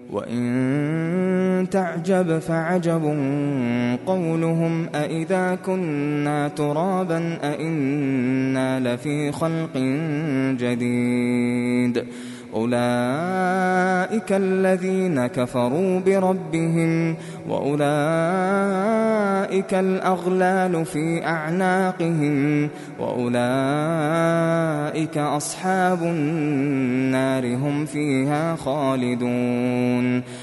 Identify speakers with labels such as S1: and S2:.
S1: وإن تعجب فعجب قولهم أإذا كنا ترابا أإنا لفي خلق جديد أولئك الذين كفروا بربهم وأولئك الأغلال في أعناقهم وأولئك أصحاب النار هم فيها خالدون